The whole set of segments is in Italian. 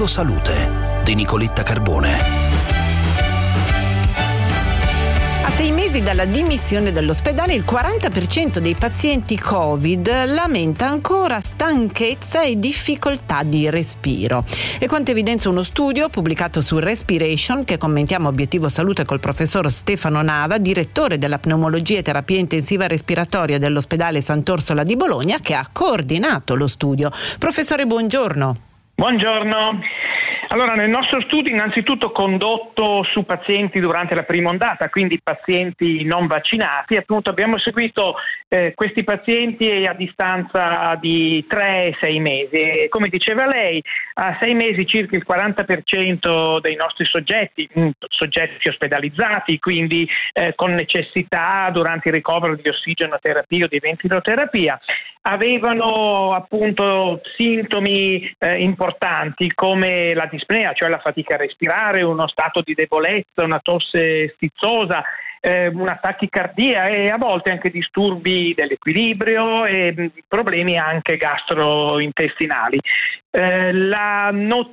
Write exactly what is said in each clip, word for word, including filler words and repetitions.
Obiettivo Salute di Nicoletta Carbone. A sei mesi dalla dimissione dall'ospedale, il quaranta per cento dei pazienti Covid lamenta ancora stanchezza e difficoltà di respiro. E quanto evidenzia uno studio pubblicato su Respiration, che commentiamo Obiettivo Salute col professor Stefano Nava, direttore della pneumologia e terapia intensiva respiratoria dell'ospedale Sant'Orsola di Bologna, che ha coordinato lo studio. Professore, buongiorno. Buongiorno. Allora, nel nostro studio innanzitutto condotto su pazienti durante la prima ondata, quindi pazienti non vaccinati, appunto abbiamo seguito eh, questi pazienti a distanza di tre sei mesi. E come diceva lei, a sei mesi circa il quaranta per cento dei nostri soggetti, mh, soggetti ospedalizzati, quindi eh, con necessità durante il ricovero di ossigenoterapia o di ventiloterapia, avevano appunto sintomi eh, importanti come la dispnea, cioè la fatica a respirare, uno stato di debolezza, una tosse stizzosa, eh, una tachicardia e a volte anche disturbi dell'equilibrio e mh, problemi anche gastrointestinali. Eh, la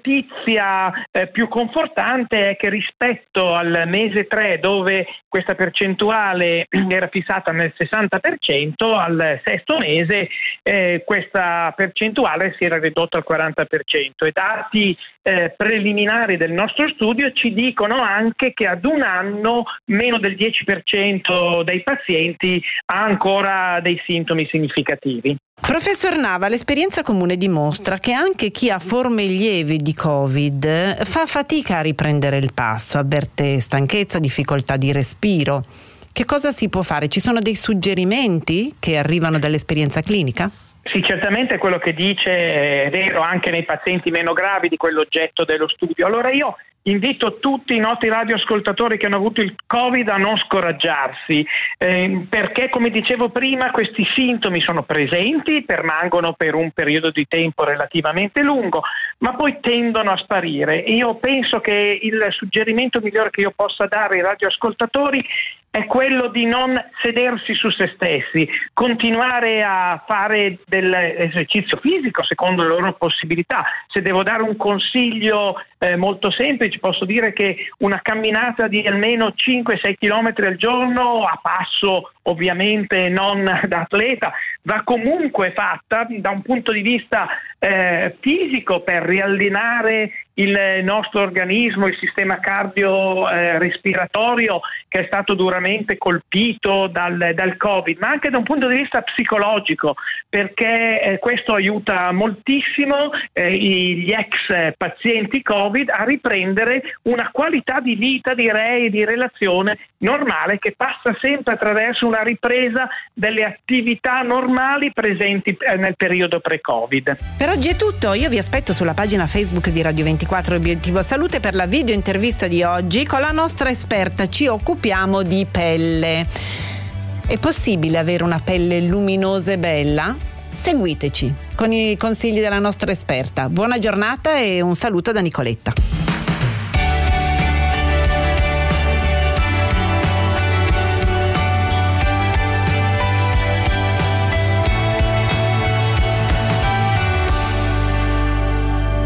notizia eh, più confortante è che rispetto al mese tre, dove questa percentuale era fissata nel sessanta per cento, al sesto mese eh, questa percentuale si era ridotta al quaranta per cento. I dati eh, preliminari del nostro studio ci dicono anche che ad un anno meno del dieci per cento dei pazienti ha ancora dei sintomi significativi. Professor Nava, l'esperienza comune dimostra che anche chi ha forme lievi di Covid fa fatica a riprendere il passo, avverte stanchezza, difficoltà di respiro. Che cosa si può fare? Ci sono dei suggerimenti che arrivano dall'esperienza clinica? Sì, certamente quello che dice è vero anche nei pazienti meno gravi di quell'oggetto dello studio. Allora io invito tutti i nostri radioascoltatori che hanno avuto il Covid a non scoraggiarsi, eh, perché come dicevo prima questi sintomi sono presenti, permangono per un periodo di tempo relativamente lungo, ma poi tendono a sparire. E io penso che il suggerimento migliore che io possa dare ai radioascoltatori è quello di non sedersi su se stessi, continuare a fare dell'esercizio fisico secondo le loro possibilità. Se devo dare un consiglio eh, molto semplice, posso dire che una camminata di almeno cinque sei chilometri al giorno, a passo ovviamente non da atleta, va comunque fatta da un punto di vista eh, fisico per riallineare il nostro organismo, il sistema cardio-respiratorio eh, che è stato duramente colpito dal, dal Covid, ma anche da un punto di vista psicologico, perché eh, questo aiuta moltissimo eh, gli ex pazienti Covid a riprendere una qualità di vita, direi, di relazione normale, che passa sempre attraverso una ripresa delle attività normali presenti eh, nel periodo pre-Covid. Per oggi è tutto, io vi aspetto sulla pagina Facebook di Radio ventiquattro Obiettivo Salute per la video intervista di oggi con la nostra esperta. Ci occupiamo di pelle. È possibile avere una pelle luminosa e bella? Seguiteci con i consigli della nostra esperta. Buona giornata e un saluto da Nicoletta.